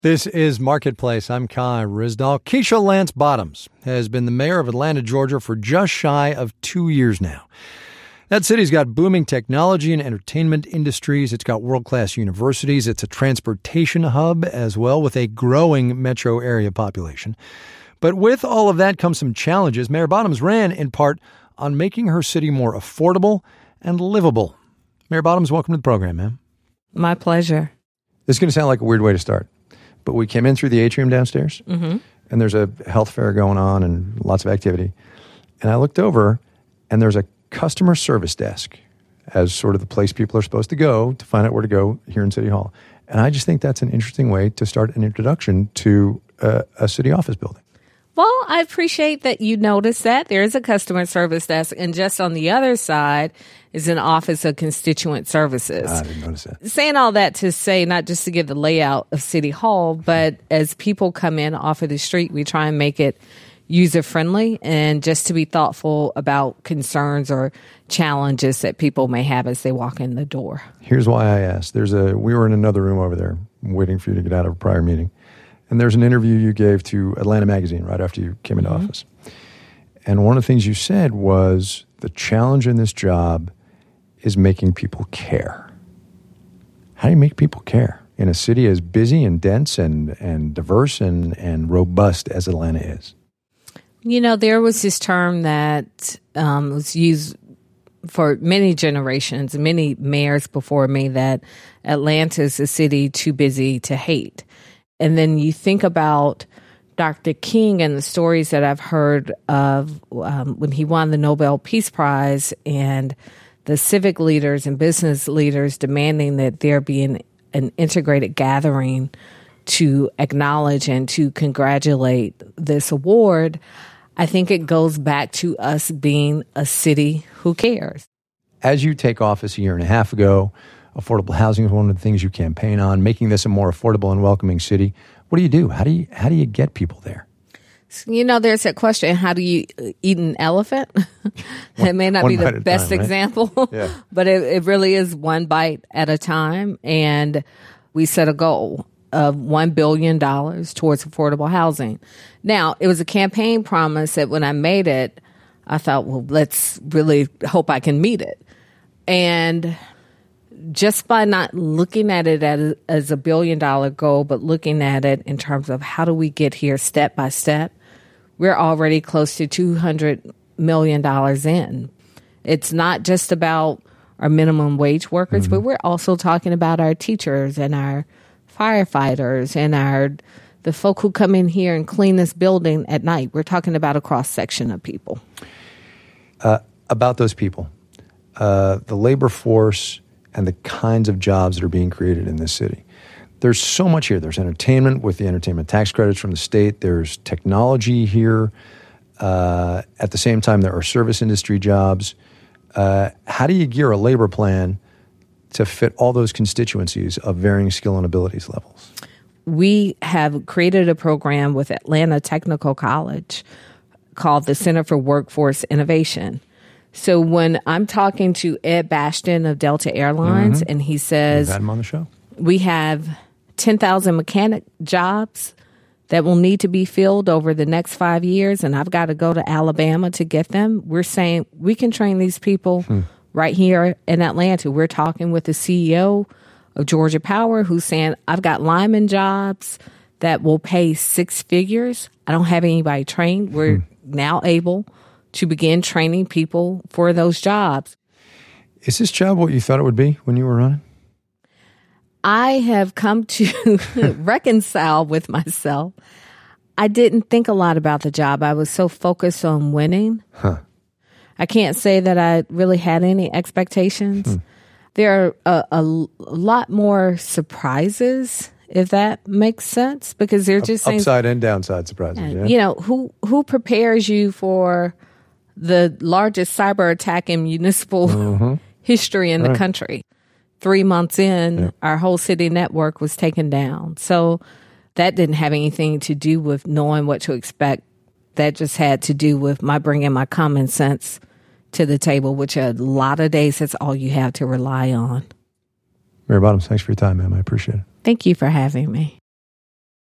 This is Marketplace. I'm Kai Ryssdal. Keisha Lance Bottoms has been the mayor of Atlanta, Georgia for just shy of 2 years now. That city's got booming technology and entertainment industries. It's got world-class universities. It's a transportation hub as well with a growing metro area population. But with all of that comes some challenges. Mayor Bottoms ran in part on making her city more affordable and livable. Mayor Bottoms, welcome to the program, ma'am. My pleasure. This is going to sound like a weird way to start. But we came in through the atrium downstairs, and there's a health fair going on and lots of activity. And I looked over, and there's a customer service desk as sort of the place people are supposed to go to find out where to go here in City Hall. And I just think that's an interesting way to start an introduction to a city office building. Well, I appreciate that you noticed that. There is a customer service desk, and just on the other side is an office of constituent services. I didn't notice that. Saying all that to say, not just to give the layout of City Hall, but as people come in off of the street, we try and make it user-friendly and just to be thoughtful about concerns or challenges that people may have as they walk in the door. Here's why I asked. We were in another room over there waiting for you to get out of a prior meeting. And there's an interview you gave to Atlanta Magazine right after you came into office. And one of the things you said was the challenge in this job is making people care. How do you make people care in a city as busy and dense and diverse and robust as Atlanta is? You know, there was this term that was used for many generations, many mayors before me, that Atlanta is a city too busy to hate. And then you think about Dr. King and the stories that I've heard of when he won the Nobel Peace Prize and the civic leaders and business leaders demanding that there be an integrated gathering to acknowledge and to congratulate this award. I think it goes back to us being a city who cares. As you take office a year and a half ago, affordable housing is one of the things you campaign on, making this a more affordable and welcoming city. What do you do? How do you get people there? You know, there's that question, how do you eat an elephant? It may not be the best example, but it really is one bite at a time. And we set a goal of $1 billion towards affordable housing. Now, it was a campaign promise that when I made it, I thought, well, let's really hope I can meet it. And just by not looking at it as a $1 billion goal, but looking at it in terms of how do we get here step by step, we're already close to $200 million in. It's not just about our minimum wage workers, but we're also talking about our teachers and our firefighters and the folk who come in here and clean this building at night. We're talking about a cross-section of people. About those people, the labor force and the kinds of jobs that are being created in this city. There's so much here. There's entertainment with the entertainment tax credits from the state. There's technology here. At the same time, there are service industry jobs. How do you gear a labor plan to fit all those constituencies of varying skill and abilities levels? We have created a program with Atlanta Technical College called the Center for Workforce Innovation. So when I'm talking to Ed Bastian of Delta Airlines, and he says, we've had him on the show. We have 10,000 mechanic jobs that will need to be filled over the next 5 years, and I've got to go to Alabama to get them. We're saying we can train these people right here in Atlanta. We're talking with the CEO of Georgia Power who's saying, I've got lineman jobs that will pay six figures. I don't have anybody trained. We're now able to begin training people for those jobs. Is this job what you thought it would be when you were running? I have come to reconcile with myself. I didn't think a lot about the job. I was so focused on winning. I can't say that I really had any expectations. There are a lot more surprises, if that makes sense, because they're just upside and downside surprises. Yeah. You know, who prepares you for the largest cyber attack in municipal history in the country? 3 months in, our whole city network was taken down. So that didn't have anything to do with knowing what to expect. That just had to do with my bringing my common sense to the table, which a lot of days that's all you have to rely on. Mayor Bottoms, thanks for your time, ma'am. I appreciate it. Thank you for having me.